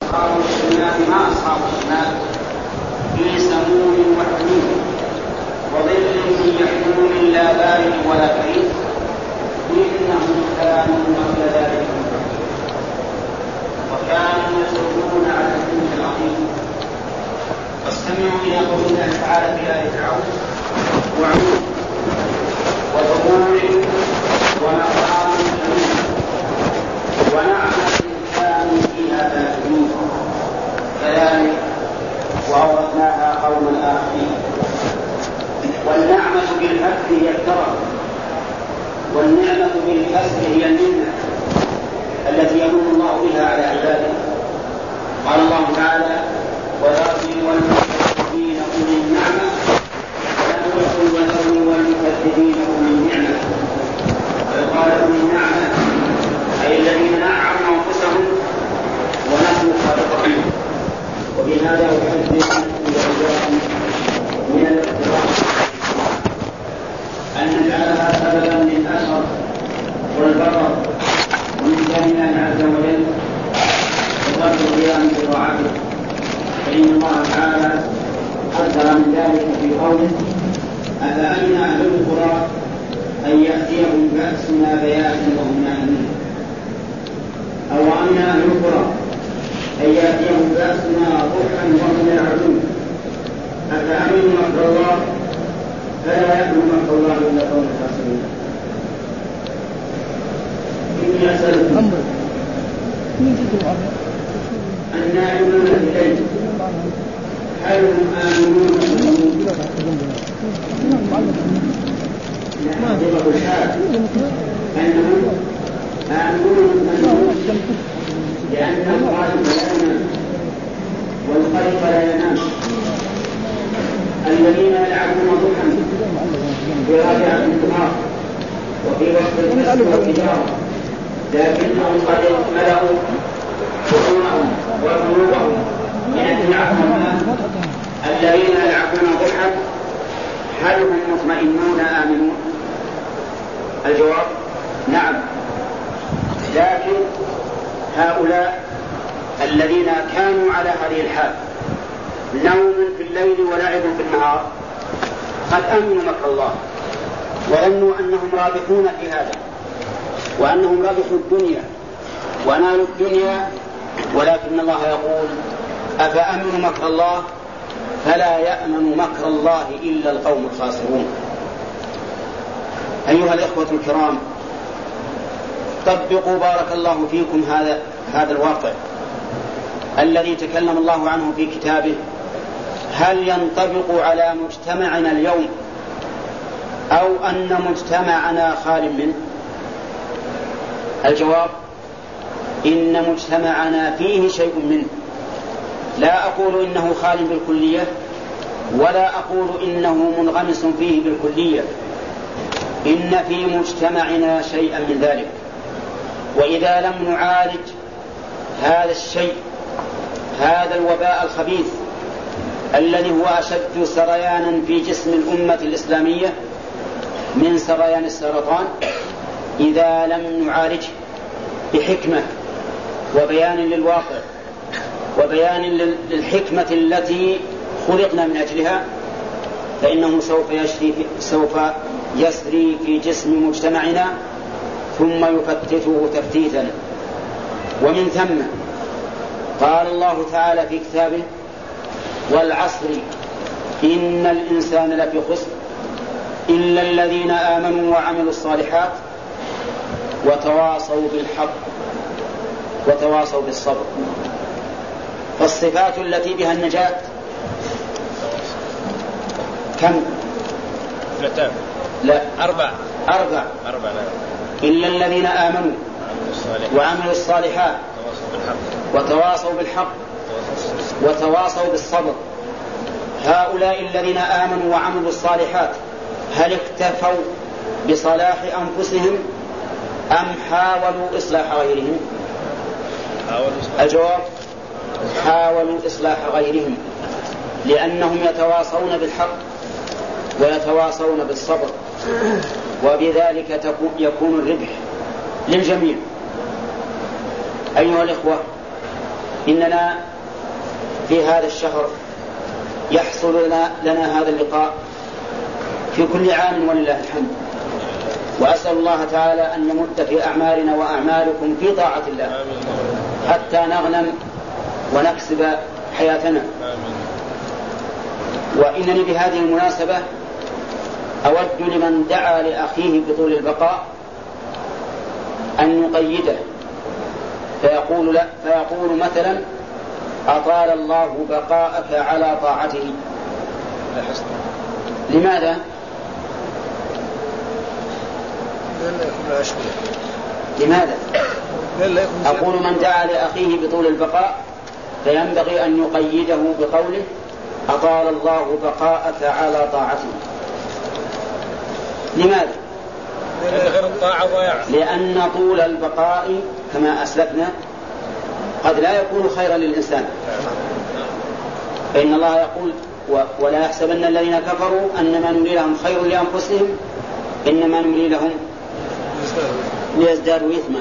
أصحاب الشمال ما أصحاب الشمال في سموم وحميم وظل من يحموم لا بارد ولا كريم إنهم كانوا قبل ذلك وكانوا يصرون على الدين العظيم. فاستمعوا إلى قول الله تعالى في آية فرعون وعود وظهور ومقام كريم ونعمة كانوا فيها فاكهين كذلك وأورثناها قوما آخرين. والنعمة بالفتح هي الكرم والنعمة بالكسر هي المنة التي يمن الله بها على عباده. قال الله تعالى وذرني والمكذبين أولي النعمة وذرني والمكذبين أولي النعمة. وقال أولي النعمة أي الذين نعموا أنفسهم ونحن خالقهم. وبهذا أحدث إليكم من الاقتراح أن نجعلها سببا للأشر والبطر من كان الله عز وجل وقد القيام بطاعته. فإن الله تعالى حذر من ذلك في قوله أفأمن أهل القرى أن يأتيهم بأسنا بياتا وهم نائمون أو أمن أهل القرى أن يأتيهم بأسنا ضحى وهم يلعبون أفأمنوا مكر الله فلا يأمن مكر الله إلا قوم الخاسرين. إني أسألكم النائمون بالليل هل هم آمنون نحن الحال أنهم آمنون لأن الغالب لا ينام والخلق لا ينام. الذين يلعبون ضحى برابعة النهار وفي وقت الكسر والتجارة لكنهم قد ملأوا بطونهم وقلوبهم من اتباع الله. الذين يلعبون ضحى هل هم مطمئنون آمنون؟ الجواب نعم. لكن هؤلاء الذين كانوا على هذه الحال نوم في الليل ولعب في النهار قد أمنوا مكر الله وظنوا أنهم رابحون في هذا وأنهم ربحوا الدنيا ونالوا الدنيا. ولكن الله يقول أفأمنوا مكر الله فلا يأمن مكر الله إلا القوم الخاسرون. أيها الإخوة الكرام طبقوا بارك الله فيكم هذا الواقع الذي تكلم الله عنه في كتابه. هل ينطبق على مجتمعنا اليوم أو أن مجتمعنا خال منه؟ الجواب إن مجتمعنا فيه شيء منه. لا أقول إنه خال بالكلية ولا أقول إنه منغمس فيه بالكلية. إن في مجتمعنا شيئا من ذلك. وإذا لم نعالج هذا الشيء هذا الوباء الخبيث الذي هو أشد سريانا في جسم الأمة الإسلامية من سريان السرطان، إذا لم نعالجه بحكمة وبيان للواقع وبيان للحكمة التي خلقنا من أجلها فإنه سوف يسري في جسم مجتمعنا ثم يفتته تفتيتا. ومن ثم قال الله تعالى في كتابه والعصر إن الإنسان لفي خسر إلا الذين آمنوا وعملوا الصالحات وتواصوا بالحق وتواصوا بالصبر. فالصفات التي بها النجاة كم؟ لا أربع. إلا الذين آمنوا وعملوا الصالحات وتواصوا بالحق وتواصوا بالصبر. هؤلاء الذين آمنوا وعملوا الصالحات هل اكتفوا بصلاح أنفسهم أم حاولوا إصلاح غيرهم؟ الجواب حاولوا إصلاح غيرهم لأنهم يتواصون بالحق ويتواصون بالصبر وبذلك يكون الربح للجميع. أيها الإخوة إننا في هذا الشهر يحصل لنا هذا اللقاء في كل عام ولله الحمد، وأسأل الله تعالى أن يمد في أعمالنا وأعمالكم في طاعة الله حتى نغنم ونكسب حياتنا. وإنني بهذه المناسبة أود لمن دعا لأخيه بطول البقاء أن يقيده فيقول مثلا: أطال الله بقاءك على طاعته. لماذا؟ لماذا؟ أقول من دعا لأخيه بطول البقاء فينبغي أن يقيده بقوله: أطال الله بقاءك على طاعته. لماذا؟ لأن طول البقاء كما أسلفنا قد لا يكون خيرا للإنسان، فإن الله يقول: ولا يحسبن الذين كفروا أنما نملي لهم خير لأنفسهم إنما نملي لهم ليزدادوا إثما.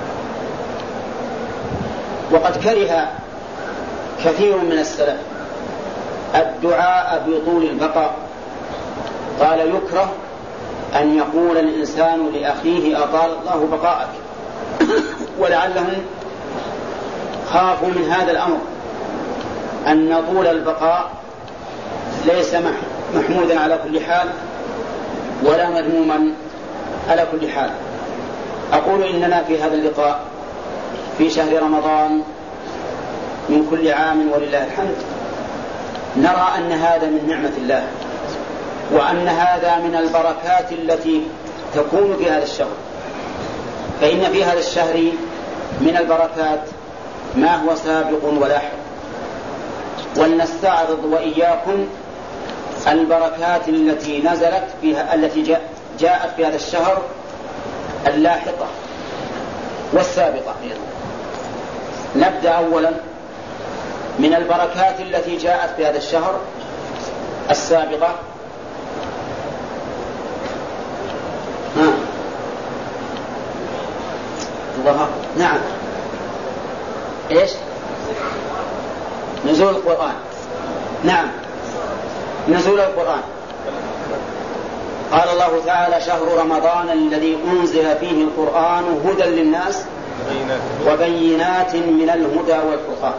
وقد كره كثير من السلف الدعاء بطول البقاء، قال: يكره أن يقول الإنسان لأخيه أطال الله بقاءك، ولعلهم خافوا من هذا الأمر، أن طول البقاء ليس محمودا على كل حال ولا مذموما على كل حال. أقول إننا في هذا اللقاء في شهر رمضان من كل عام ولله الحمد نرى أن هذا من نعمة الله، وأن هذا من البركات التي تكون في هذا الشهر. فإن في هذا الشهر من البركات ما هو سابق ولاحق، ولنستعرض وإياكم البركات التي نزلت فيها، التي جاءت في هذا الشهر، اللاحقة والسابقة. نبدأ أولا من البركات التي جاءت في هذا الشهر السابقة. نعم، إيش؟ نزول القرآن. نعم، نزول القرآن. قال الله تعالى: شهر رمضان الذي أنزل فيه القرآن هدى للناس وبينات من الهدى والفرقان.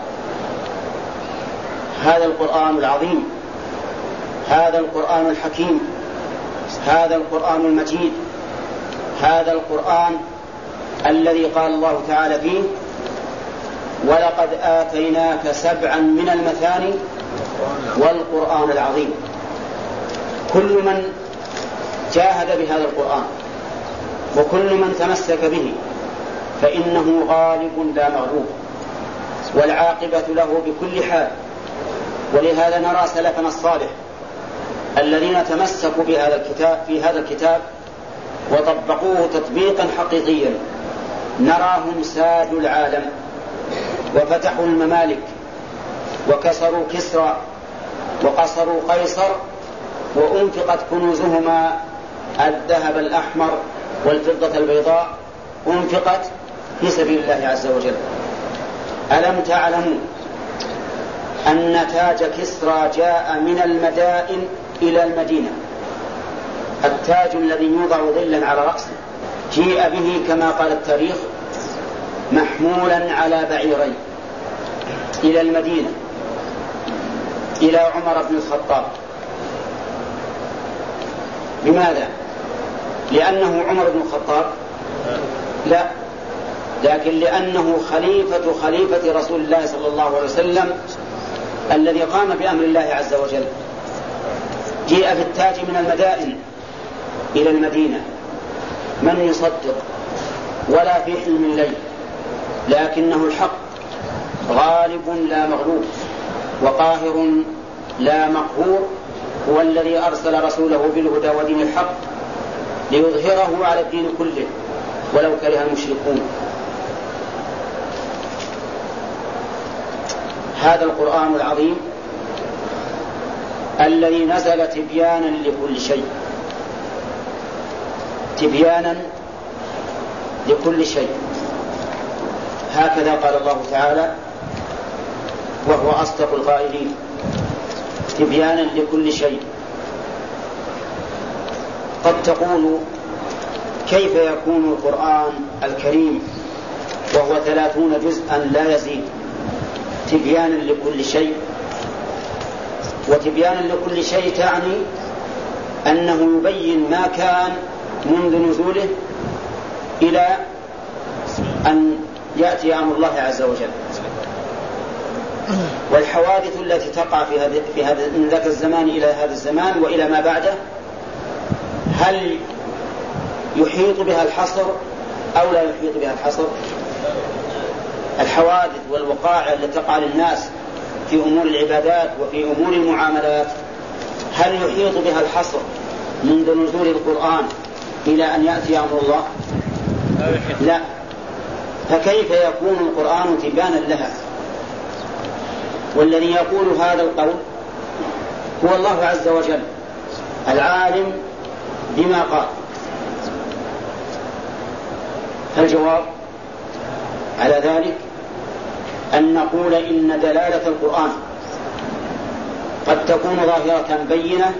هذا القرآن العظيم، هذا القرآن الحكيم، هذا القرآن المجيد، هذا القرآن الذي قال الله تعالى فيه: ولقد آتيناك 7 من المثاني والقرآن العظيم. كل من جاهد بهذا القرآن وكل من تمسك به فإنه غالب لا مغلوب، والعاقبة له بكل حال. ولهذا نرى سلفنا الصالح الذين تمسكوا بهذا الكتاب في هذا الكتاب وطبقوه تطبيقا حقيقيا، نراهم سادوا العالم وفتحوا الممالك وكسروا كسرى وقصروا قيصر، وأنفقت كنوزهما الذهب الأحمر والفضة البيضاء أنفقت في سبيل الله عز وجل. ألم تعلموا أن تاج كسرى جاء من المدائن إلى المدينة؟ التاج الذي يوضع ظلا على رأسه جيء به كما قال التاريخ محمولا على بعيرين إلى المدينة إلى عمر بن الخطاب. لماذا؟ لأنه عمر بن الخطاب؟ لا، لكن لأنه خليفة رسول الله صلى الله عليه وسلم الذي قام بأمر الله عز وجل. جيء في التاج من المدائن إلى المدينة، من يصدق؟ ولا في حلم الليل، لكنه الحق، غالب لا مغلوب، وقاهر لا مقهور، هو الذي أرسل رسوله بالهدى ودين الحق ليظهره على الدين كله ولو كره المشركون. هذا القرآن العظيم الذي نزل تبيانا لكل شيء، تبيانا لكل شيء. هكذا قال الله تعالى: وهو أصدق القائلين تبيانا لكل شيء. قد تقول كيف يكون القرآن الكريم وهو 30 جزءا لا يزيد تبيانا لكل شيء؟ وتبيانا لكل شيء تعني أنه يبين ما كان منذ نزوله إلى أن يأتي أمر الله عز وجل. والحوادث التي تقع في هذا من ذاك الزمان إلى هذا الزمان وإلى ما بعده هل يحيط بها الحصر أو لا يحيط بها الحصر؟ الحوادث والوقائع التي تقع للناس في أمور العبادات وفي أمور المعاملات هل يحيط بها الحصر منذ نزول القرآن إلى أن يأتي أمر الله؟ لا. فكيف يكون القرآن تبيانا لها؟ والذي يقول هذا القول هو الله عز وجل العالم بما قال. فالجواب على ذلك أن نقول إن دلالة القرآن قد تكون ظاهرة بينة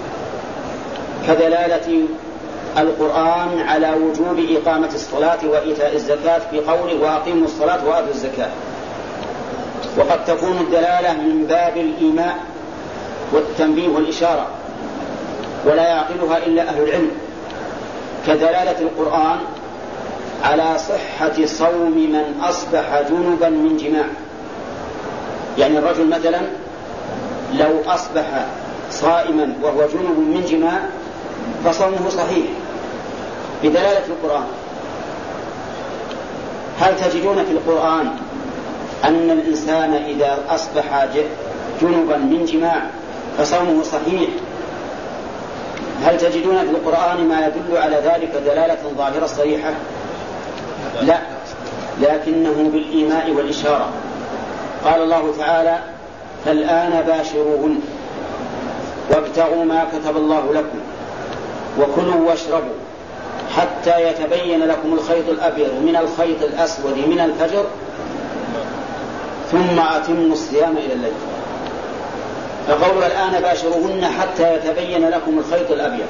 كدلالة القرآن على وجوب إقامة الصلاة وإيتاء الزكاة في قوله وأقيموا الصلاة وآتوا الزكاة، وقد تكون الدلالة من باب الإيماء والتنبيه والإشارة ولا يعقلها إلا أهل العلم، كدلالة القرآن على صحة صوم من أصبح جنبا من جماع. يعني الرجل مثلا لو أصبح صائما وهو جنب من جماع فصومه صحيح بدلالة القرآن. هل تجدون في القرآن أن الإنسان إذا أصبح جنبا من جماع فصومه صحيح؟ هل تجدون في القرآن ما يدل على ذلك دلالة ظاهرة صريحة؟ لا، لكنه بالإيماء والإشارة. قال الله تعالى فالآن باشروهن وابتغوا ما كتب الله لكم وكلوا واشربوا حتى يتبين لكم الخيط الأبيض من الخيط الأسود من الفجر ثم أتموا الصيام إلى الليل. فقولوا الآن باشروهن حتى يتبين لكم الخيط الأبيض.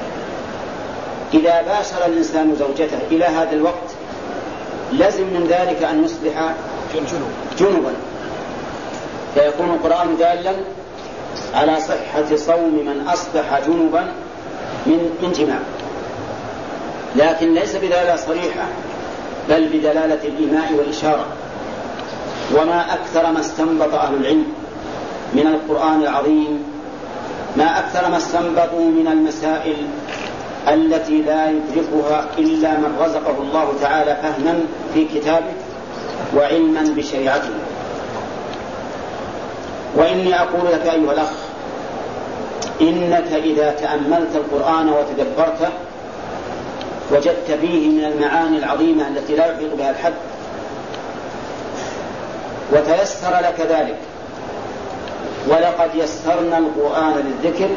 إذا باشر الإنسان زوجته إلى هذا الوقت لازم من ذلك أن يصبح جنبا، فيكون القرآن دالا على صحة صوم من أصبح جنبا من جماع، لكن ليس بدلالة صريحة بل بدلالة الإيماء والإشارة. وما أكثر ما استنبط أهل العلم من القرآن العظيم، ما أكثر ما استنبطوا من المسائل التي لا يدركها إلا من رزقه الله تعالى فهما في كتابه وعلما بشريعته. وإني أقول لك أيها الأخ إنك إذا تأملت القرآن وتدبرته وجدت فيه من المعاني العظيمة التي لا يحيط بها الحد، وتيسر لك ذلك، ولقد يسرنا القرآن للذكر.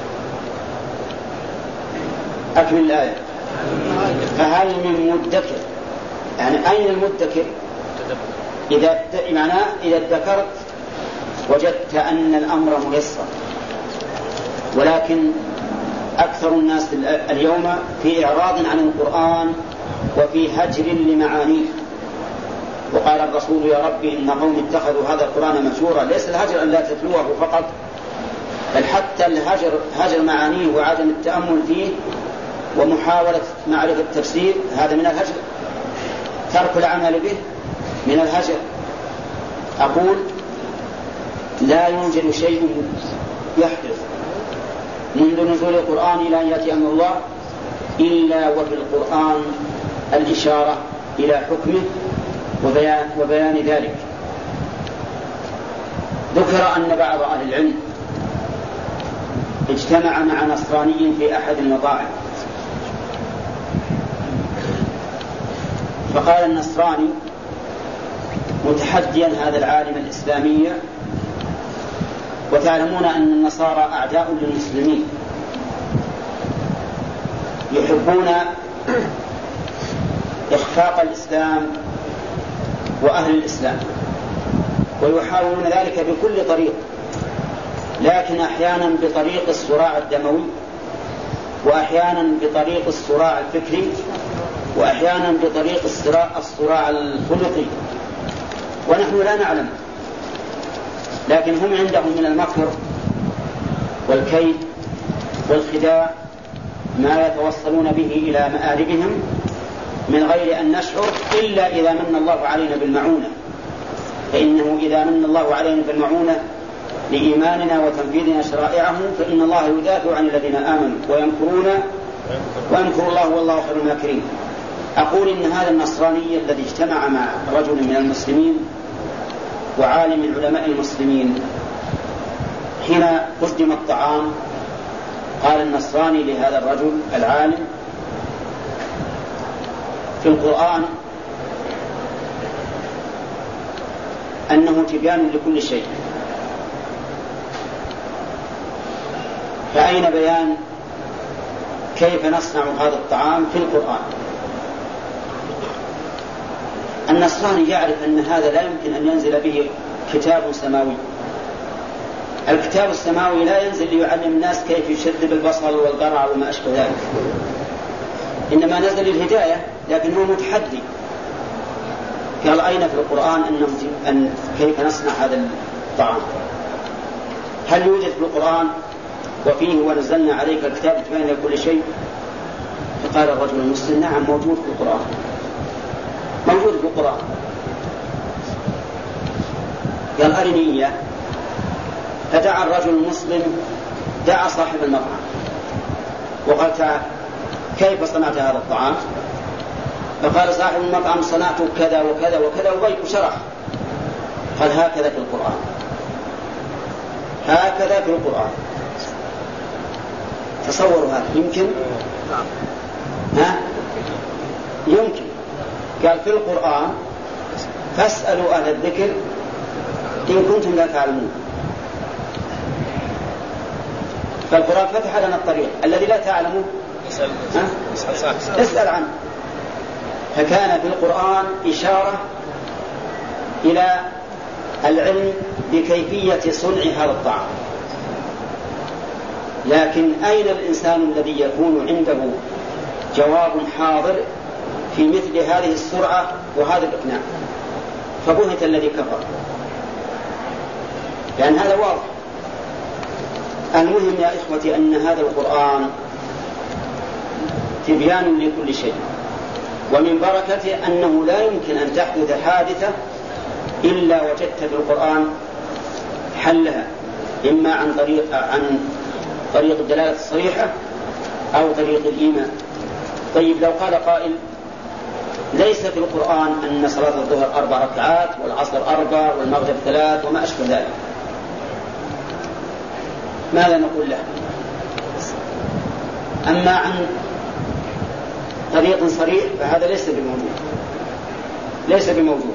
أكمل الآية. فهل من مدكر؟ يعني أين المدكر؟ إذا ادكرت وجدت أن الأمر ميسر، ولكن أكثر الناس اليوم في إعراض عن القرآن وفي هجر لمعانيه. وقال الرسول يا رب إن قوم اتخذوا هذا القرآن مهجورا. ليس الهجر أن لا تتلوه فقط، بل حتى هجر معانيه وعدم التأمل فيه ومحاولة معرفة التفسير هذا من الهجر. ترك العمل به من الهجر. أقول لا يوجد شيء يحدث منذ نزول القرآن إلى أن يأتي أمر الله إلا وفي القرآن الإشارة إلى حكمه وبيان ذلك. ذكر أن بعض أهل العلم اجتمع مع نصراني في أحد المطاعم، فقال النصراني متحديا هذا العالم الإسلامي: وتعلمون أن النصارى أعداء للمسلمين، يحبون إخفاق الإسلام وأهل الإسلام، ويحاولون ذلك بكل طريق، لكن أحيانا بطريق الصراع الدموي، وأحيانا بطريق الصراع الفكري، وأحيانا بطريق الصراع الخلقي، ونحن لا نعلم. لكن هم عندهم من المكر والكيد والخداع ما يتوصلون به إلى مآربهم من غير أن نشعر، إلا إذا من الله علينا بالمعونة. فإنه إذا من الله علينا بالمعونة لإيماننا وتنفيذنا شرائعه فإن الله يدافع عن الذين آمنوا ويمكر الله والله خير الماكرين. أقول إن هذا النصراني الذي اجتمع مع رجل من المسلمين وعالم من علماء المسلمين، حين قدم الطعام قال النصراني لهذا الرجل العالم: في القرآن أنه تبيان لكل شيء، فأين بيان كيف نصنع هذا الطعام في القرآن؟ النصراني يعرف أن هذا لا يمكن أن ينزل به كتاب سماوي. الكتاب السماوي لا ينزل ليعلم الناس كيف يشذب البصل والقرع وما أشبه ذلك، إنما نزل للهداية، لكن هو متحدي. قال: أين في القرآن أن كيف نصنع هذا الطعام؟ هل يوجد في القرآن وفيه ونزلنا عليك الكتاب تبين كل شيء؟ فقال الرجل المسلم: نعم، موجود في القرآن، موجود في القرآن. قال: أرني إياه. فدعا الرجل المسلم، دعا صاحب المطعم وقال: تعال، كيف صنعت هذا الطعام؟ فقال صاحب المطعم: صنعت كذا وكذا وكذا، وشرح. قال: هكذا في القرآن، هكذا في القرآن. تصوروا هذا يمكن؟ ها؟ يمكن. قال: في القرآن فاسألوا أهل الذكر إن كنتم لا تعلمون. فالقرآن فتح لنا الطريق، الذي لا تعلمه اسأل عنه. فكان في القرآن إشارة إلى العلم بكيفية صنع هذا الطعام. لكن أين الإنسان الذي يكون عنده جواب حاضر في مثل هذه السرعة وهذا الإقناع؟ فبهت الذي كفر، لأن هذا واضح. المهم يا إخوتي أن هذا القرآن تبيان لكل شيء، ومن بركته أنه لا يمكن أن تحدث حادثة إلا وجدت في القرآن حلها، إما عن طريق الدلالة الصريحة أو طريق الإيمان. طيب، لو قال قائل: ليس في القرآن أن صلاة الظهر 4 ركعات والعصر 4 والمغرب 3 وما أشبه ذلك، ماذا نقول له؟ أما عن طريق صريح فهذا ليس بموجود،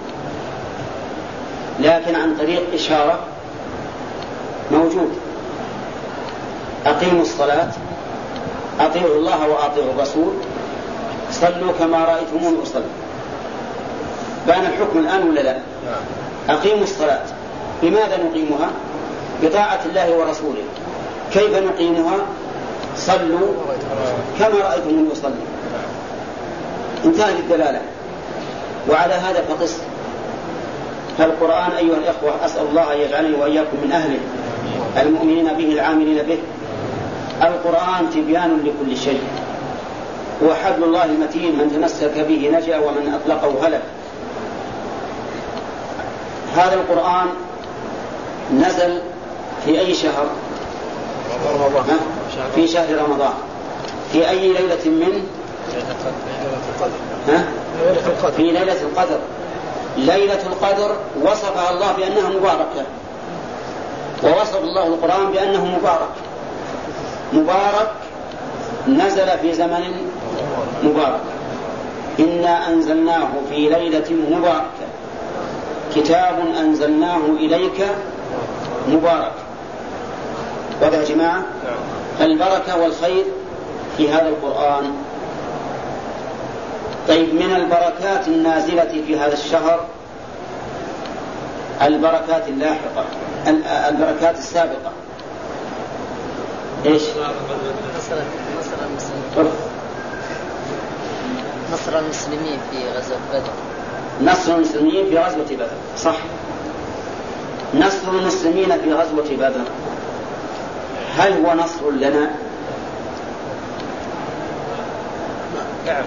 لكن عن طريق إشارة موجود. أقيموا الصلاة، أطيعوا الله وأطيعوا الرسول، صلوا كما رأيتموني أصلي. بان الحكم الآن ولا لا؟ أقيموا الصلاة، بماذا نقيمها؟ بطاعة الله ورسوله. كيف نقيمها؟ صلوا كما رأيتموني أصلي. انتهت الدلالة. وعلى هذا فقس. فالقرآن أيها الإخوة أسأل الله أن يجعلني وإياكم من أهله المؤمنين به العاملين به. القرآن تبيان لكل شيء، وحبل الله المتين، من تمسك به نجا ومن أطلقه هلك. هذا القرآن نزل في أي شهر؟ في شهر رمضان. في أي ليلة منه؟ في ليلة القدر. ليلة القدر وصفها الله بأنها مباركة، ووصف الله القرآن بأنه مبارك نزل في زمن مبارك. إنا أنزلناه في ليلة مباركة، كتاب أنزلناه إليك مبارك. وهذا يا جماعة البركة والخير في هذا القرآن. طيب، من البركات النازلة في هذا الشهر البركات اللاحقة، البركات السابقة. إيش؟ نصر المسلمين في غزوة بدر. نصر المسلمين في غزوة بدر، صح. نصر المسلمين في غزوة بدر هل هو نصر لنا؟ نعم.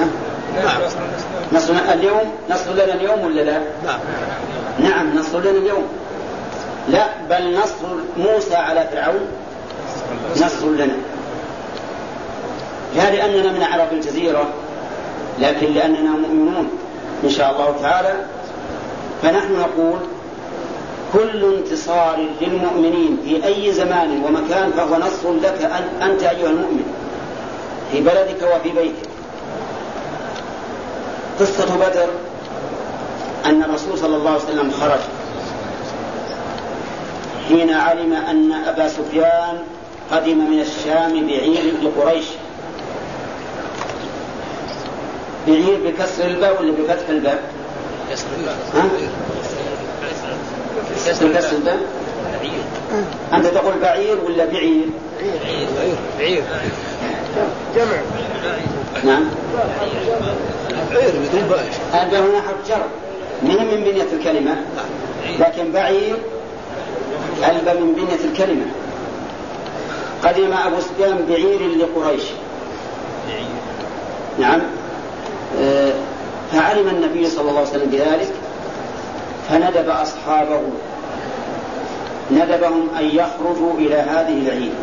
نصر اليوم، نصر لنا اليوم ولا لا؟ نعم نصر لنا اليوم. لا، بل نصر موسى على فرعون نصر لنا، لا لأننا من عرب الجزيرة، لكن لأننا مؤمنون إن شاء الله تعالى. فنحن نقول كل انتصار للمؤمنين في أي زمان ومكان فهو نصر لك أنت أيها المؤمن في بلدك وفي بيتك. قصة بدر أن الرسول صلى الله عليه وسلم خرج حين علم أن أبا سفيان قدم من الشام بعير لقريش. بعير بكسر الباء ولا بفتح الباء؟ بكسر الباء. أنت تقول بعير ولا بعير؟ بعير جمع. نعم. بعير بدون باء. الباء هنا حرف جر من بنية الكلمة، لكن بعير الباء من بنية الكلمة. قدم أبو سفيان بعير لقريش. نعم. فعلم النبي صلى الله عليه وسلم بذلك فندب أصحابه، ندبهم أن يخرجوا إلى هذه العير.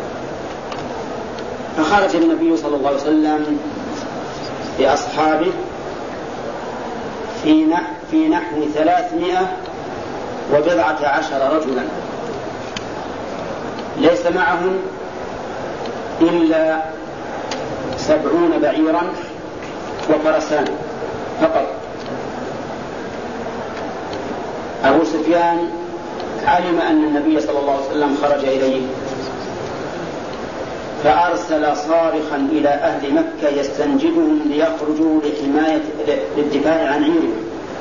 فخرج النبي صلى الله عليه وسلم بأصحابه في نحو 310 رجلا، ليس معهم إلا 70 بعيرا وفرسان فقط. أبو سفيان علم أن النبي صلى الله عليه وسلم خرج إليه فأرسل صارخا إلى أهل مكة يستنجدهم ليخرجوا للدفاع عن عيرهم،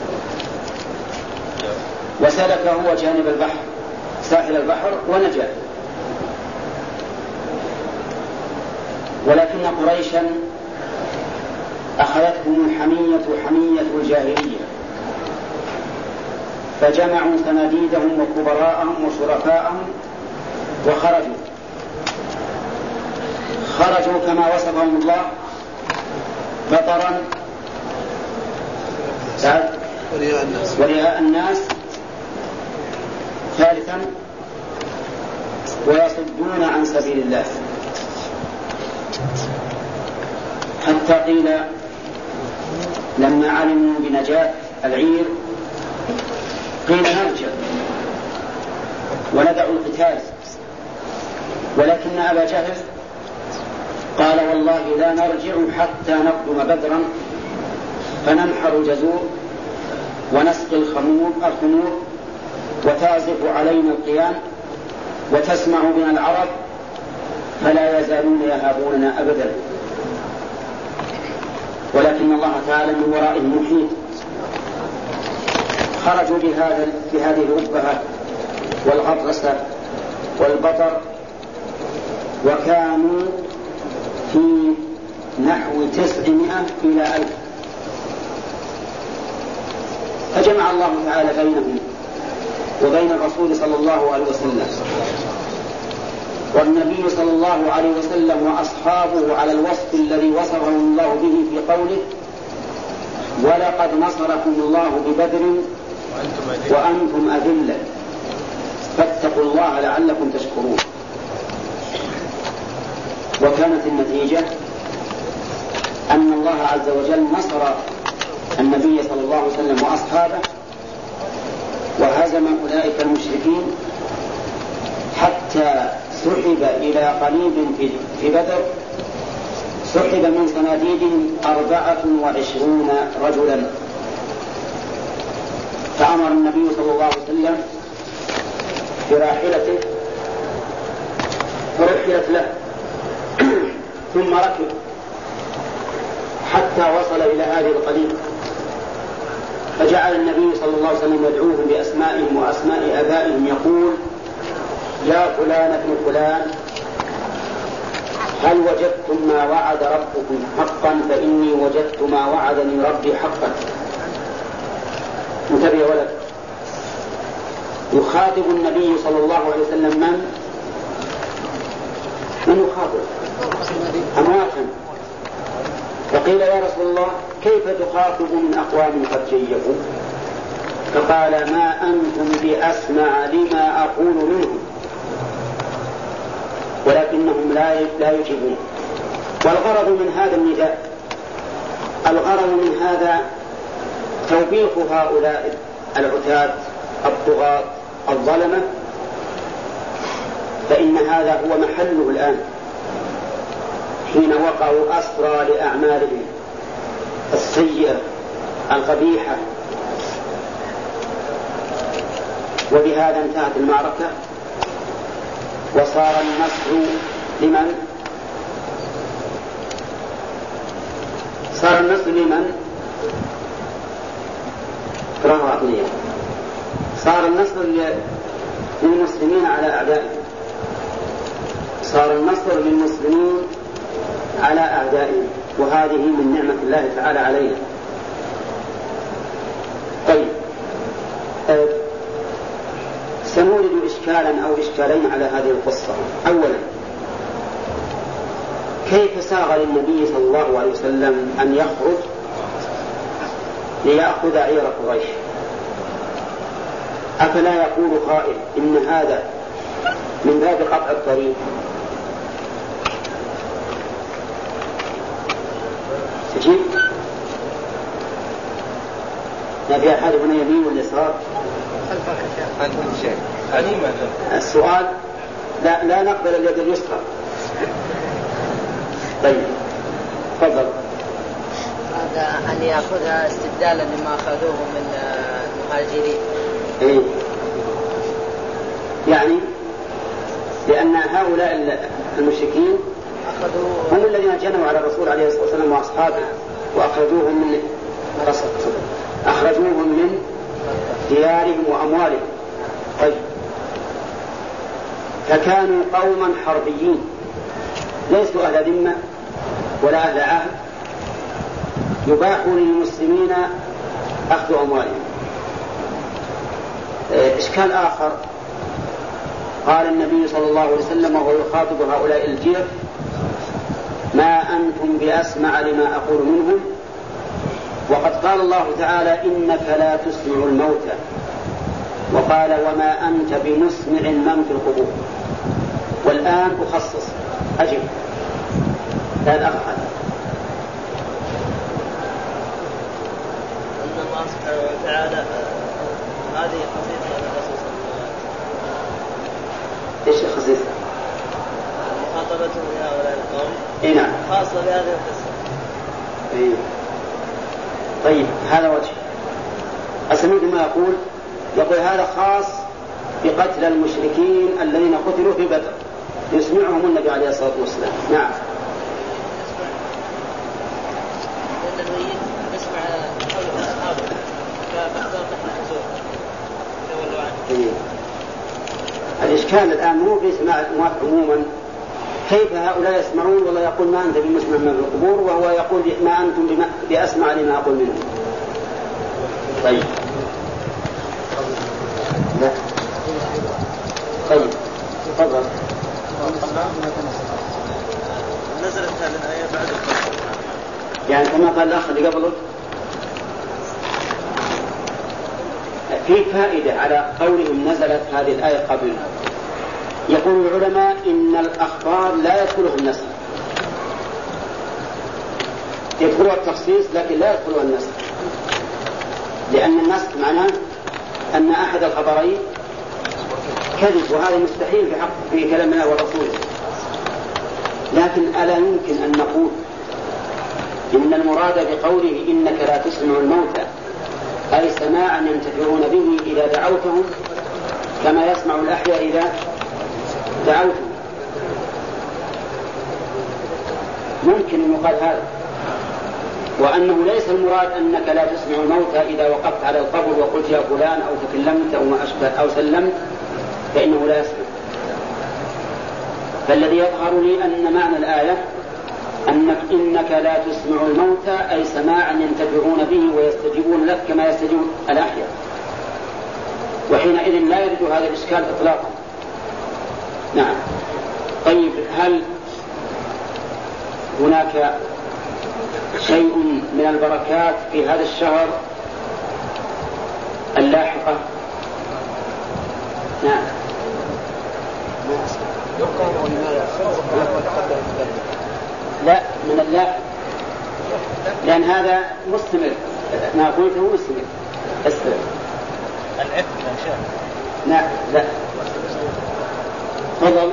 وسلك هو جانب البحر ساحل البحر ونجا. ولكن قريشا أخذتهم حمية الجاهلية، فجمعوا صناديدهم وكبراءهم وشرفاءهم خرجوا كما وصفهم الله بطرا ورياء الناس، ثالثا ويصدون عن سبيل الله، حتى قيل لما علموا بنجاة العير قيل نرجع وندع القتال، ولكن أبا جهل قال والله لا نرجع حتى نقدم بدرا فننحر الجزور ونسقي الخمور وتعزف علينا القيام وتسمع بنا العرب فلا يزالون يهابوننا أبدا. ولكن الله تعالى من ورائهم محيط. خرجوا بهذه الأبهة والغطرسة والبطر، وكانوا في نحو 900 إلى 1000. فجمع الله تعالى بينهم وبين الرسول صلى الله عليه وسلم، والنبي صلى الله عليه وسلم وأصحابه على الوصف الذي وصفه الله به في قوله ولقد نصركم الله ببدر وأنتم أذلة فاتقوا الله لعلكم تشكرون. وكانت النتيجة أن الله عز وجل نصر النبي صلى الله عليه وسلم وأصحابه وهزم أولئك المشركين، حتى سحب إلى قليب في بدر، سحب من صناديدهم 24 رجلا. فأمر النبي صلى الله عليه وسلم براحلته فرحلت له ثم ركب حتى وصل إلى هذه القليب، فجعل النبي صلى الله عليه وسلم يدعوهم بأسمائهم نقول يا فلان ابن فلان هل وجدتم ما وعد ربكم حقا فإني وجدت ما وعدني ربي حقا. انتبه يا ولد. يخاطب النبي صلى الله عليه وسلم من يخاطب؟ أمواتا. فقيل يا رسول الله كيف تخاطب من أقوام قد جيبوا؟ فقال ما أنتم بأسمع لما أقول منهم ولكنهم لا يجيبون. والغرض من هذا النداء، الغرض من هذا توبيخ هؤلاء العتاة الطغاة الظلمة، فإن هذا هو محله الآن حين وقعوا أسرى لأعمالهم السيئة القبيحة. وبهذا انتهت المعركة وصار النصر لمن؟ صار النصر لمن؟ قراءة عقلية. صار النصر للمسلمين على أعدائهم، صار النصر للمسلمين على أعدائهم، وهذه من نعمة الله تعالى علينا. طيب سنورد إشكالا أو إشكالين على هذه القصة. أولا كيف ساغ للنبي صلى الله عليه وسلم أن يخرج ليأخذ عير قريش؟ أفلا يقول قائل إن هذا من باب قطع الطريق؟ تجيب؟ ما في أحد هنا يمين واليسار؟ السؤال لا نقبل اليد اليسرى. طيب تفضل. هذا أن يأخذها استبدالا لما أخذوه من المهاجرين. إيه؟ يعني لأن هؤلاء المشركين هم الذين جنوا على الرسول عليه الصلاة والسلام وأصحابه وأخرجوهم من ديارهم وأموالهم. طيب فكانوا قوما حربيين ليسوا أهل ذمة ولا أهل عهد، يباح للمسلمين أخذ أموالهم. إشكال آخر، قال النبي صلى الله عليه وسلم وهو يخاطب هؤلاء الجير ما أنتم بأسمع لما أقول منهم، وقد قال الله تعالى إنك لا تسمع الموتى، وقال وما أنت بمسمع من في القبور. والآن أخصص أجب لا الأخر أن الله سبحانه وتعالى هذه خصيصة للرسول صلى الله عليه وسلم. إيش الخصيصة؟ مخاطبته لهؤلاء القوم إيه نعم خاصة بهذه القصة. إيه. طيب هذا وجه. أسمعت ما يقول هذا خاص بقتل المشركين الذين قتلوا في بدر، يسمعهم النبي عليه الصلاة والسلام. نعم. الإشكال الآن مو في سماع الأموات عموما، كيف هؤلاء يسمعون والله يقول ما أنت بمسمع من القبور، وهو يقول ما أنتم بأسمع لما أقول منهم. طيب لا. طيب تفضل. نزلت هذه الآية بعد يعني كما قال الأخ اللي قبله في فائدة على قولهم نزلت هذه الآية قبل. يقول العلماء إن الأخبار لا يدخلها النسخ، يدخلها التخصيص لكن لا يدخلها النسخ، لأن النسخ معناه أن أحد الخبرين كذب، وهذا مستحيل في كلام الله ورسوله. لكن ألا يمكن أن نقول إن المراد بقوله إنك لا تسمع الموتى أي سماعا ينتفعون به إذا دعوتهم كما يسمع الأحياء إذا دعوتهم؟ ممكن أن يقال هذا، وأنه ليس المراد أنك لا تسمع الموتى إذا وقفت على القبر وقلت يا فلان أو تكلمت أو ما أشبه أو سلمت فإنه لا يسمع. فالذي يظهر لي أن معنى الآية إنك لا تسمع الموتى، أي سماعا ينتفعون به ويستجيبون لك كما يستجيب الأحياء، وحينئذ لا يرد هذا الإشكال إطلاقا. نعم. طيب، هل هناك شيء من البركات في هذا الشهر اللاحقة؟ نعم. لا، من اللاحق، لأن هذا مستمر، ما قلته مستمر. استمر. العفو إن شاء الله. لا. تفضل.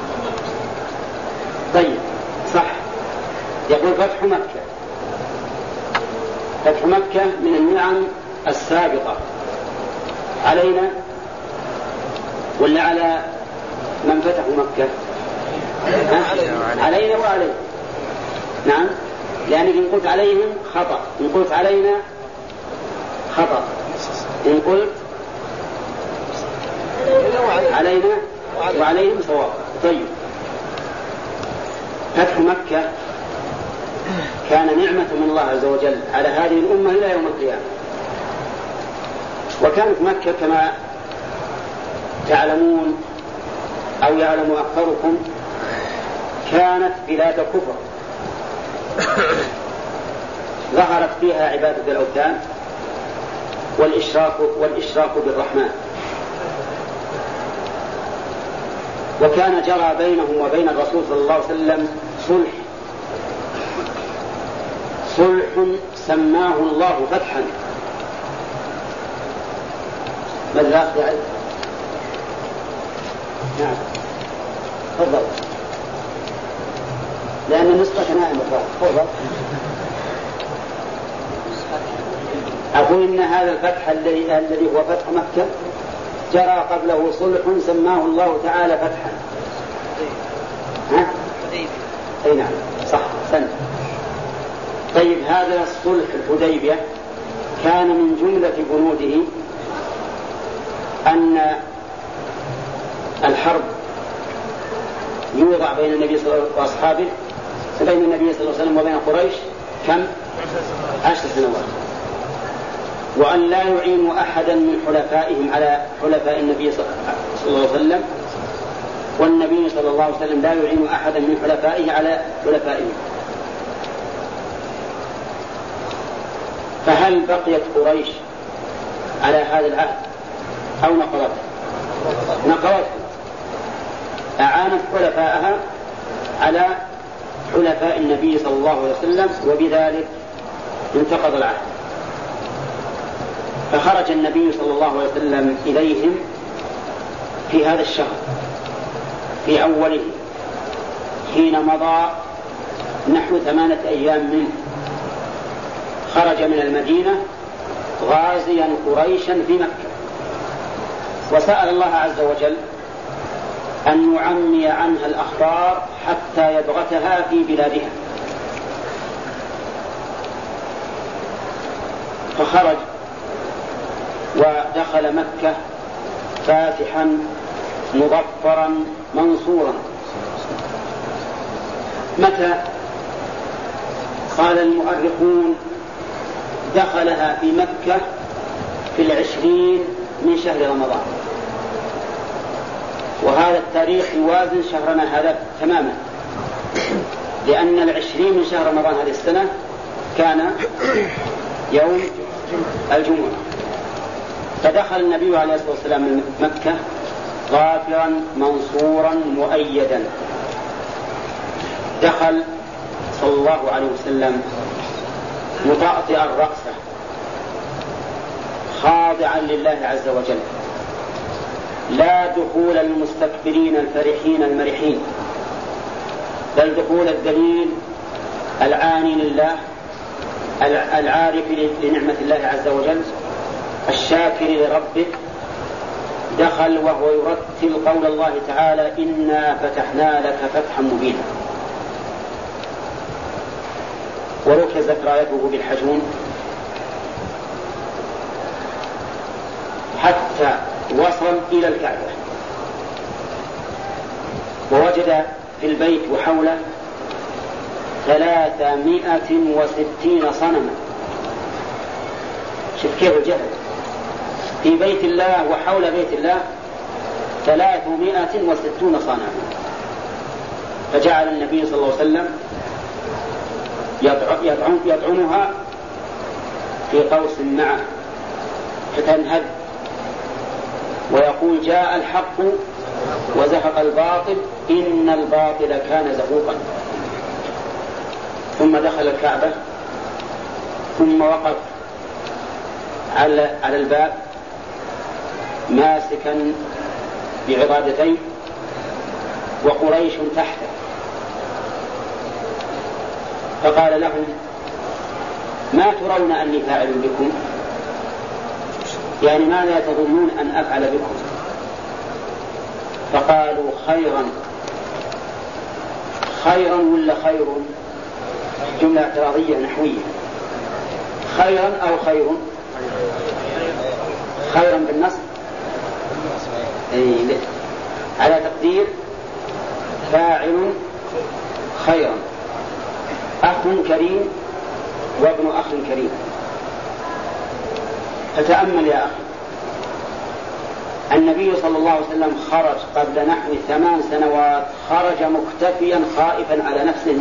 طيب، صح. يقول فتح مكة. فتح مكة من النعم السابقة علينا ولا على من فتحوا مكة؟ علينا وعليه. نعم، لأنك إن قلت عليهم خطأ، إن قلت علينا خطأ، إن قلت علينا وعليهم صواب. طيب، فتح مكة كان نعمة من الله عز وجل على هذه الأمة إلى يوم القيامة. وكانت مكة كما تعلمون أو يعلم أكثركم كانت بلاد كفر، ظهرت فيها عبادة الأوثان والإشراك بالرحمن، وكان جرى بينهم وبين الرسول صلى الله عليه وسلم صلح سماه الله فتحا. ماذا أخذ؟ نعم، تفضل، لأن النسخة نائمة. تفضل. أقول إن هذا الفتح الذي هو فتح مكة جرى قبله صلح سماه الله تعالى فتحا. ها؟ أي نعم، صح، سنة. طيب، هذا الصلح الحديبية كان من جملة بنوده أن الحرب يوضع بين النبي صلى الله عليه وسلم وأصحابه، بين النبي صلى الله عليه وسلم وبين قريش كم؟ 10 سنوات، وأن لا يعينوا أحدا من حلفائهم على حلفاء النبي صلى الله عليه وسلم، والنبي صلى الله عليه وسلم لا يعين أحدا من حلفائه على حلفائه. فهل بقيت قريش على هذا العهد أو نقضته؟ نقضته، أعانت حلفائها على حلفاء النبي صلى الله عليه وسلم، وبذلك انتقض العهد. فخرج النبي صلى الله عليه وسلم إليهم في هذا الشهر في أوله، حين مضى نحو 8 أيام منه، خرج من المدينة غازيا قريشا في مكة، وسأل الله عز وجل أن يعمي عنها الأخبار حتى يبغتها في بلادها. فخرج ودخل مكة فاتحا مظفرا منصورا. متى؟ قال المؤرخون دخلها في مكة في 20 من شهر رمضان، وهذا التاريخ يوازن شهرنا هذا تماما، لأن 20 من شهر رمضان هذه السنة كان يوم الجمعة. فدخل النبي عليه الصلاة والسلام مكة ظافرا منصورا مؤيدا. دخل صلى الله عليه وسلم مطأطئا رأسه خاضعا لله عز وجل، لا دخول المستكبرين الفرحين المرحين، بل دخول الدليل العاني لله العارف لنعمة الله عز وجل الشاكر لربه. دخل وهو يرتل قول الله تعالى: إنا فتحنا لك فتحا مبينا. وركزت رايته بالحجون حتى وصل إلى الكعبة، ووجد في البيت وحوله 360 صنما. شوف كيف الجهل في بيت الله وحول بيت الله 360 صنما. فجعل النبي صلى الله عليه وسلم يطعنها في قوس معه فتنهد ويقول جاء الحق وزهق الباطل إن الباطل كان زهوقا. ثم دخل الكعبة ثم وقف على الباب ماسكا بعضادتين وقريش تحته، فقال لهم ما ترون أني فاعل بكم؟ يعني ماذا تظنون أن أفعل بكم؟ فقالوا خيرا. خيرا ولا خير؟ جملة اعتراضية نحوية. خيرا أو خير؟ خيرا بالنصب على تقدير فاعل خيرا، أخ كريم وابن أخ كريم. فتأمل يا أخي، النبي صلى الله عليه وسلم خرج قبل نحو 8 سنوات، خرج مختفيا خائفا على نفسه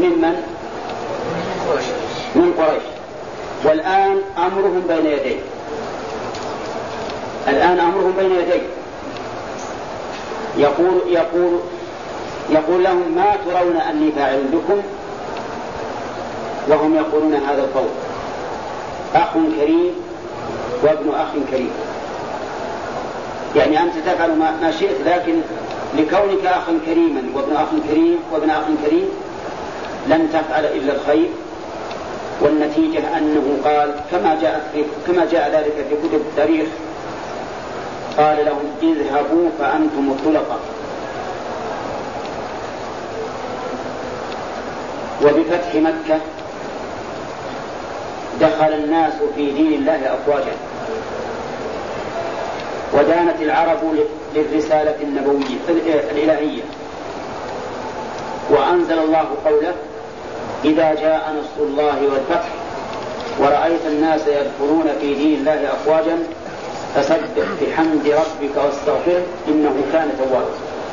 من قريش، والآن أمرهم بين يديه. الآن أمرهم بين يديه. يقول لهم ما ترون أني فاعل بكم، وهم يقولون هذا القول، أخ كريم وابن أخ كريم. يعني أنت تفعل ما شئت، لكن لكونك أخا كريما وابن أخ كريم لن تفعل إلا الخير. والنتيجة أنه قال كما جاء ذلك في كتب التاريخ، قال لهم اذهبوا فأنتم الطلقاء. وبفتح مكة دخل الناس في دين الله أفواجا، ودانت العرب للرسالة النبوية الإلهية، وأنزل الله قوله إذا جاء نصر الله والفتح ورأيت الناس يدخلون في دين الله أفواجا فسبح بحمد ربك واستغفره إنه كان توابا.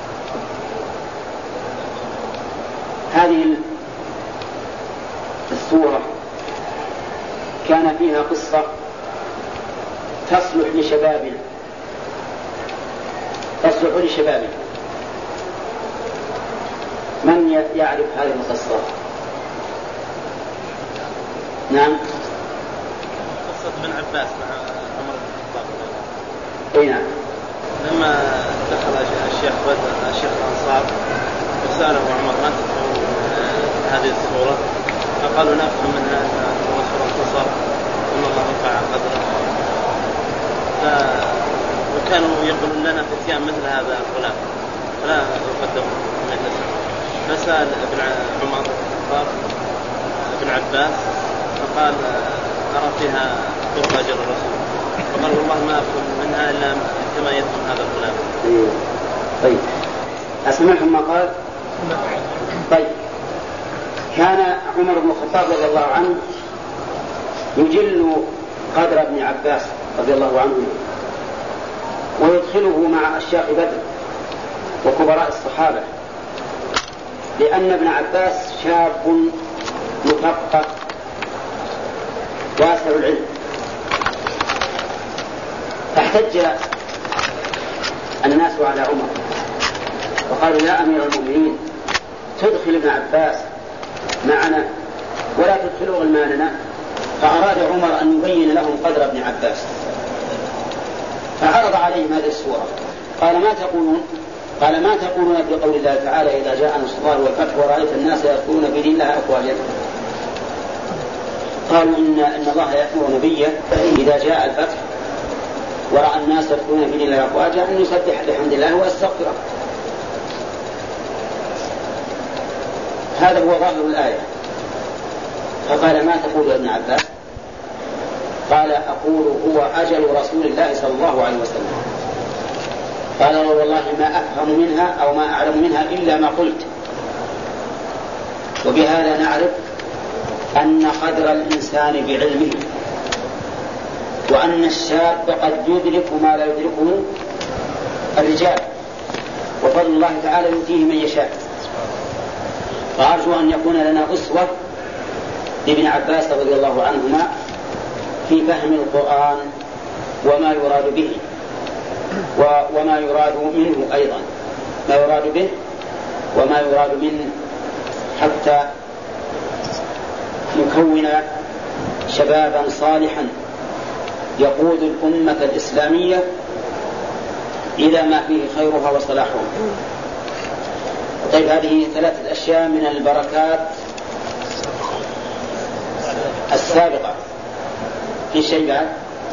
هذه السورة كان فيها قصة تصلح لشبابنا. من يعرف هذه القصة؟ نعم، قصة ابن عباس مع عمر بن الخطاب. اي نعم. لما دخل الشيخ الأنصار وسأله عمر ما تفهم هذه السورة، فقالوا نفهم منها أن الرسول انتصر وأن الله رفع قدره. وكانوا يقولون لنا فتيان مثل هذا الغلام فلا يقدم مجلسا. فسأل ابن عمر الخطاب ابن عباس فقال أرى فيها قرب أجر الرسول، فقال والله ما أفهم منها إلا كما يفهم هذا الغلام. طيب أسمعكم ما قال. طيب كان عمر بن الخطاب رضي الله عنه يجل قدر ابن عباس رضي الله عنه ويدخله مع أشياخ بدر وكبراء الصحابة، لأن ابن عباس شاب مثقف واسع العلم. فاحتج الناس على عمر وقالوا يا أمير المؤمنين تدخل ابن عباس معنا ولا تدخل غلماننا. فأراد عمر أن يبين لهم قدر ابن عباس، فعرض عليهم هذه السورة. قال ما تقولون بقول الله تعالى إذا جاء نصر الله والفتح ورأيت الناس يدخلون في دين الله أفواجا؟ قالوا إن الله يأمر نبيه إذا جاء الفتح ورأى الناس يدخلون في دين الله أفواجا أن يسبح بحمد الله ويستغفره. هذا هو ظاهر الآية. فقال ما تقول يا ابن عباس؟ قال أقول هو أجل رسول الله صلى الله عليه وسلم. قال والله ما أفهم منها أو ما أعلم منها إلا ما قلت. وبهذا نعرف أن قدر الإنسان بعلمه، وأن الشاب قد يدرك ما لا يدركه الرجال، وفضل الله تعالى يؤتيه من يشاء. وأرجو أن يكون لنا أسوة لابن عباس رضي الله عنهما في فهم القرآن وما يراد به وما يراد منه أيضا، ما يراد به وما يراد منه، حتى نكون شبابا صالحا يقود الأمة الإسلامية إلى ما فيه خيرها وصلاحها. طيب، هذه 3 أشياء من البركات السابقة. في شيء بعد؟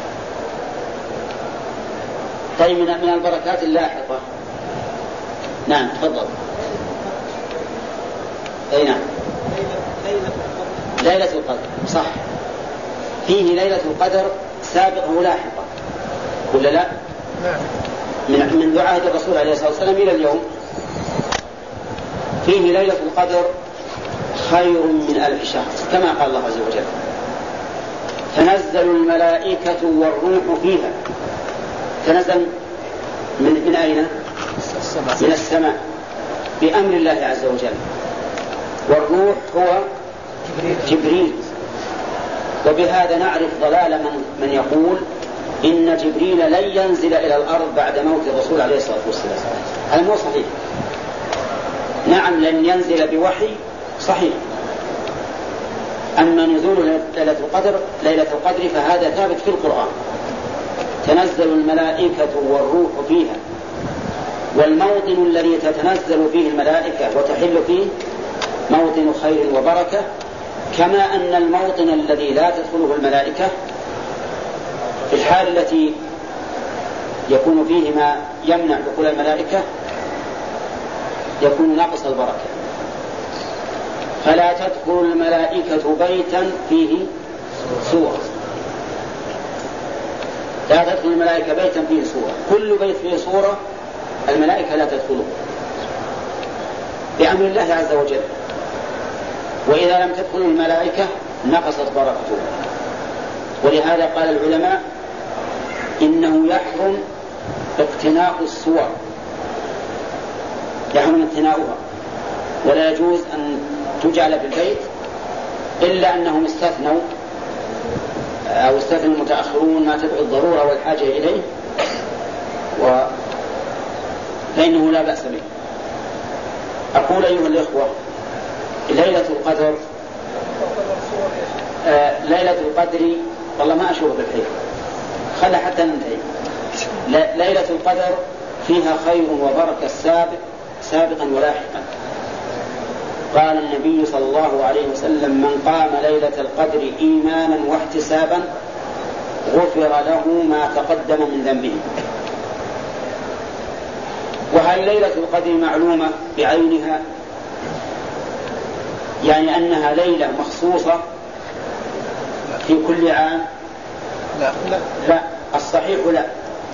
طيب، من البركات اللاحقة. نعم، تفضل. أي نعم، ليلة القدر، صح، فيه ليلة القدر سابقة ولاحقة، ولا لا؟ من عهد الرسول عليه الصلاة والسلام إلى اليوم فيه ليلة القدر خير من 1000 شهر، كما قال الله عز وجل: تنزل الملائكة والروح فيها. تنزل من أين؟ من السماء بأمر الله عز وجل، والروح هو جبريل. وبهذا نعرف ضلال من يقول إن جبريل لن ينزل إلى الأرض بعد موت الرسول عليه الصلاة والسلام. هذا مو صحيح. نعم، لن ينزل بوحي، صحيح. أما نزول ليلة القدر فهذا ثابت في القرآن: تنزل الملائكة والروح فيها. والموطن الذي تتنزل فيه الملائكة وتحل فيه موطن خير وبركة، كما أن الموطن الذي لا تدخله الملائكة في الحال التي يكون فيه ما يمنع دخول الملائكة يكون ناقص البركة. فلا تدخل الملائكة بيتا فيه سورة، لا تدخل الملائكة بيتا فيه سورة. كل بيت فيه سورة الملائكة لا تدخله بأمر الله عز وجل. وإذا لم تدخل الملائكة نقصت بركته. ولهذا قال العلماء إنه يحرم اقتناء الصور، يحرم اقتناؤها، ولا يجوز أن تجعل في البيت إلا أنهم استثنوا المتأخرون ما تدعو الضرورة والحاجة إليه، فإنه لا بأس به. أقول أيها الإخوة، ليلة القدر ليلة القدر والله ما أشوف بالحيث، خلى حتى ننتهي. ليلة القدر فيها خير وبركة سابقا ولاحقا. قال النبي صلى الله عليه وسلم: من قام ليلة القدر إيمانا واحتسابا غفر له ما تقدم من ذنبه. وهل ليلة القدر معلومة بعينها، يعني أنها ليلة مخصوصة في كل عام؟ لا، الصحيح لا،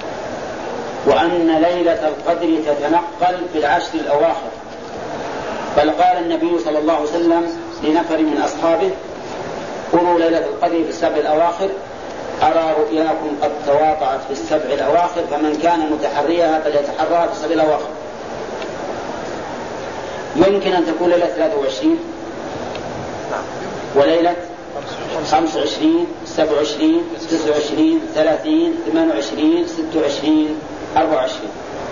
وأن ليلة القدر تتنقل في العشر الأواخر. بل قال النبي صلى الله عليه وسلم لنفر من أصحابه: قولوا ليلة القدر في السبع الأواخر، أرى رؤياكم قد تواطعت في السبع الأواخر، فمن كان متحريها فليتحرها في السبع الأواخر. يمكن أن تكون ليلة 23 وليلة 25 27 29 30 28 26 24،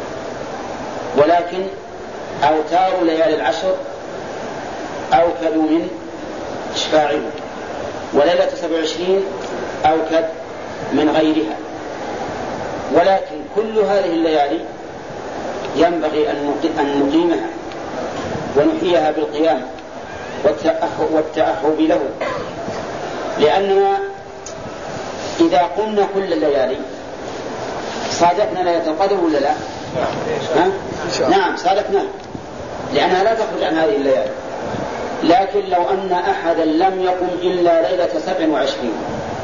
ولكن أوتار ليالي العشر أوكد من إشفاعه، وليلة 27 أوكد من غيرها. ولكن كل هذه الليالي ينبغي أن نقيمها ونحييها بالقيام والتأهب له، لأننا إذا قمنا كل الليالي صادفنا ليلة القدر ولا لا؟ نعم صادفنا، لأنها لا تخرج عن هذه الليالي. لكن لو أن أحدا لم يقم إلا ليلة 27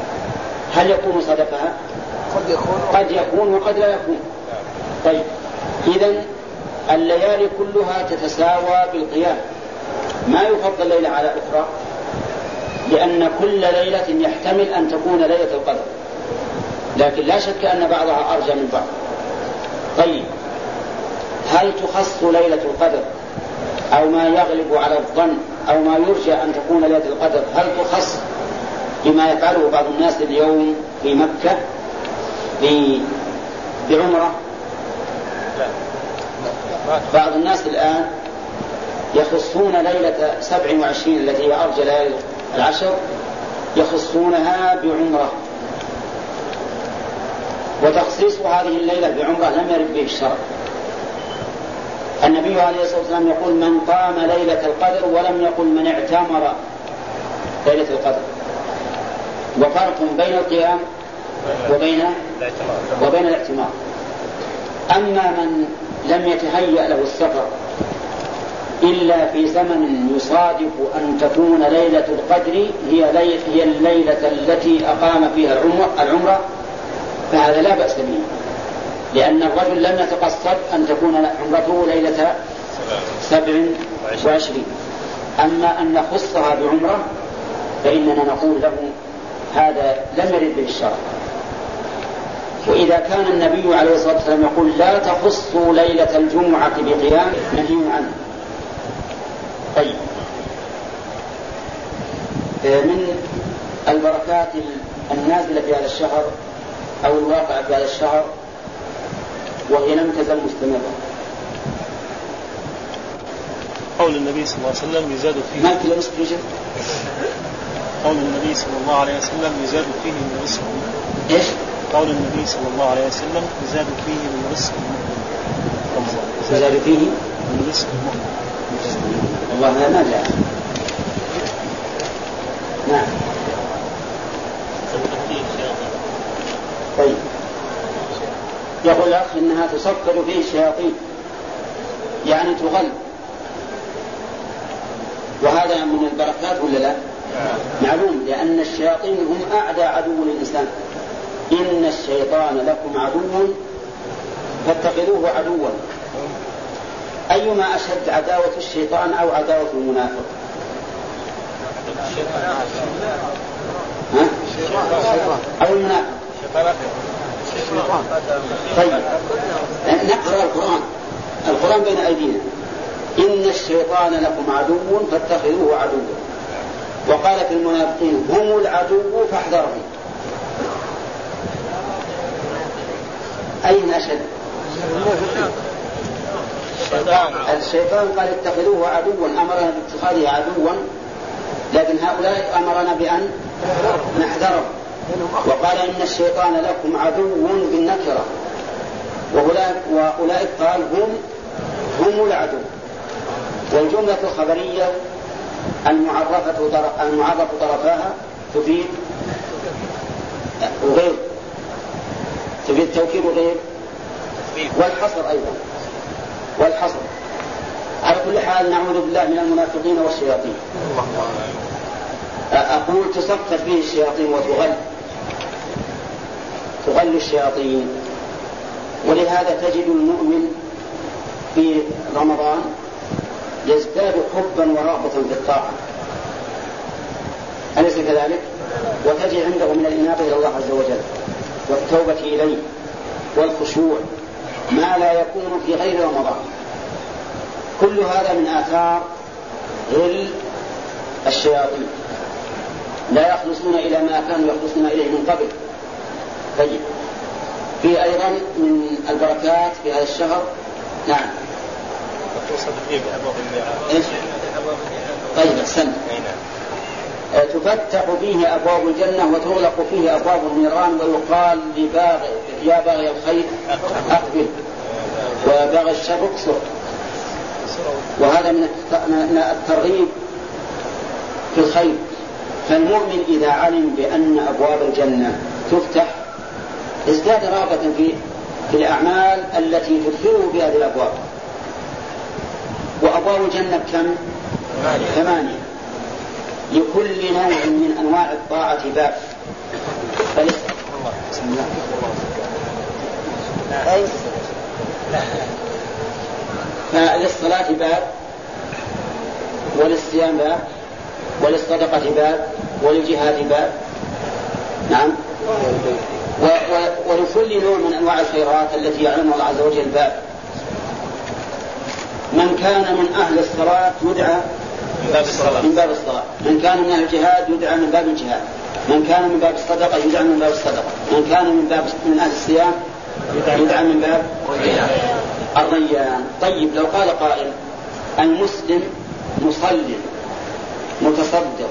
هل يكون صادفها؟ قد يكون وقد لا يكون. طيب، إذن الليالي كلها تتساوى بالقيام، ما يفضل ليلة على أخرى، لأن كل ليلة يحتمل أن تكون ليلة القدر، لكن لا شك أن بعضها أرجى من بعض. طيب، هل تخص ليلة القدر أو ما يغلب على الظن أو ما يرجى أن تكون ليلة القدر، هل تخص بما يفعله بعض الناس اليوم في مكة بعمرة؟ بعض الناس الآن يخصون ليلة 27 التي هي أرجى ليلة العشر، يخصونها بعمرة، وتخصيص هذه الليلة بعمرة لم يرد به الشرع. النبي عليه الصلاة والسلام يقول من قام ليلة القدر، ولم يقل من اعتمر ليلة القدر، وفرق بين القيام وبين الاعتمار. أما من لم يتهيأ له السفر إلا في زمن يصادف أن تكون ليلة القدر هي الليلة التي أقام فيها العمرة، فهذا لا بأس به، لأن الرجل لم يتقصد أن تكون عمرته ليلة 27. أما أن نخصها بعمرة فإننا نقول له هذا لم يرد به الشرع. وإذا كان النبي عليه الصلاة والسلام يقول لا تخصوا ليلة الجمعة بقيام، نهي عنه. طيب، من البركات النازلة في هذا الشهر أو الواقع في هذا الشهر وهي لم تزل مستمرة، قول النبي صلى الله عليه وسلم يزاد فيه، ما كل مسجد، قول النبي صلى الله عليه وسلم يزاد فيه من رزق. إيش؟ قول النبي صلى الله عليه وسلم يزاد فيه من رزق المؤمن. يزاد فيه من رزق المؤمن. والله ما جاء. نعم. طيب، يقول الأخ إنها تصفر فيه الشياطين، يعني تغل، وهذا من البركات ولا لا؟ معلوم، لأن الشياطين هم أعدى عدو للإنسان. إن الشيطان لكم عدو فاتخذوه عدوا. أيما أشد، عداوة الشيطان أو عداوة المنافق؟ أو المنافق؟ طيب، نقرأ القرآن بين أيدينا. إن الشيطان لكم عدو فاتخذوه عدوا، وقال في المنافقين هم العدو فاحذرهم. أين أشد؟ الشيطان قال اتخذوه عدوا، أمرنا باتخاذه عدوا، لكن هؤلاء أمرنا بأن نحذره. وقال إن الشيطان لكم عدو بالنكرة، وأولئك قال هم العدو. والجملة الخبرية المعرف طرفاها تفيد وغير، تفيد التوكيد وغير، والحصر أيضا، والحصر. على كل حال نعوذ بالله من المنافقين والشياطين. أقول تصفت به الشياطين تغل الشياطين. ولهذا تجد المؤمن في رمضان يزداد حبا ورغبة في الطاعة، أليس كذلك؟ وتجد عنده من الإنابة إلى الله عز وجل والتوبة إليه والخشوع ما لا يكون في غير رمضان. كل هذا من آثار غل الشياطين، لا يخلصون إلى ما كانوا يخلصون إليه من قبل. طيب، في أيضا من البركات في هذا الشهر. نعم. إيش؟ طيب، أحسن. تفتح فيه أبواب الجنة وتغلق فيه أبواب النيران، ويقال يا باغي الخير أقبل وباغي الشر اقصر. وهذا من الترغيب في الخير. فالمؤمن إذا علم بأن أبواب الجنة تفتح ازداد رغبة في الأعمال التي تدخله بهذه الأبواب. وأبواب الجنة كم؟ 8. لكل نوع من أنواع الطاعة باب. بسم الله. فللصلاة باب، وللصيام باب، وللصدقة باب، وللجهاد باب. نعم. ولكل نوع من أنواع الخيرات التي يعلمها الله عز وجل باب. من كان من أهل الصلاة يدعى من باب الصلاة، من كان من أهل الجهاد يدعى من باب الجهاد، من كان من باب الصدقة يدعى من باب الصدقة، من كان من أهل الصيام يدعى من باب الريان. طيب لو قال قائل المسلم مصلي متصدق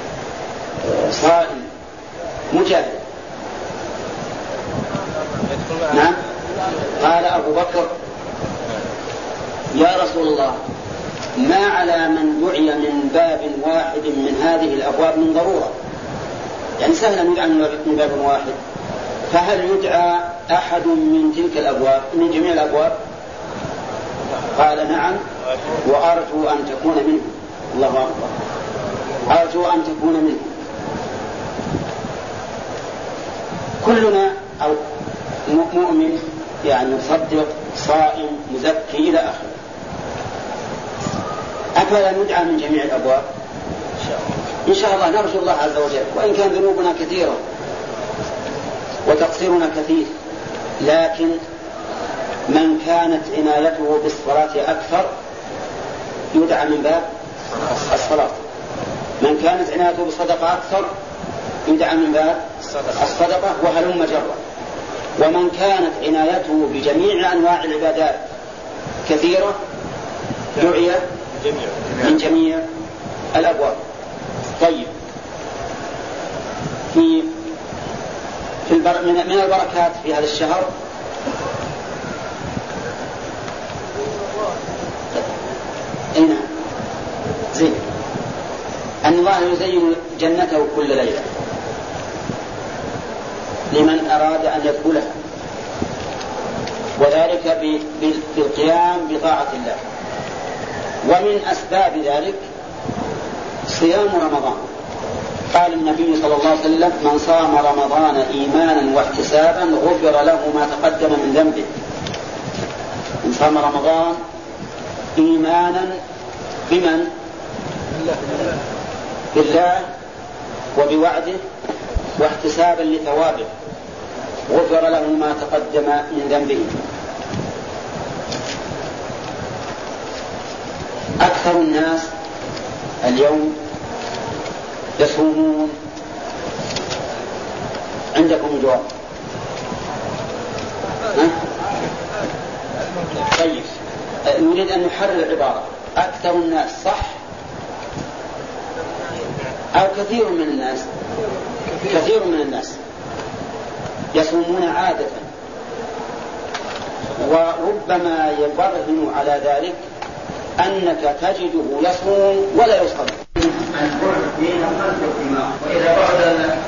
صائم مجاهد، نعم، قال أبو بكر يا رسول الله ما على من دعي من باب واحد من هذه الأبواب من ضرورة، يعني سهل أن يدعى من باب واحد، فهل يدعى أحد من تلك الأبواب من جميع الأبواب؟ قال نعم، وأرجو أن تكون منه. الله أكبر، أرجو أن تكون منه. كلنا أو مؤمن يعني مصدق صائم مزكي إلى آخره، أفلا ندعى من جميع الأبواب؟ إن شاء الله نرجو الله عز وجل، وإن كان ذنوبنا كثيرة وتقصيرنا كثير، لكن من كانت عنايته بالصلاة أكثر يدعى من باب الصلاة، من كانت عنايته بالصدقة أكثر يدعى من باب الصدقة، وهلم جرا. ومن كانت عنايته بجميع أنواع العبادات كثيرة دعي من جميع الأبواب. طيب من البركات في هذا الشهر هنا زين أن الله يزين جنته كل ليلة لمن أراد أن يدخلها، وذلك بالقيام بطاعة الله. ومن أسباب ذلك صيام رمضان. قال النبي صلى الله عليه وسلم من صام رمضان إيمانا واحتسابا غفر له ما تقدم من ذنبه. من صام رمضان إيمانا بمن؟ بالله وبوعده واحتسابا لثوابه غفر له ما تقدم من ذنبه. أكثر الناس اليوم يصومون. عندكم الجواب؟ طيب نريد أن نحرر العبارة. أكثر الناس صح أو كثير من الناس؟ كثير من الناس يصومون عادة، وربما يبرهن على ذلك أنك تجده يصوم ولا يصوم. البعد بين القلب والدماغ، وإذا بعد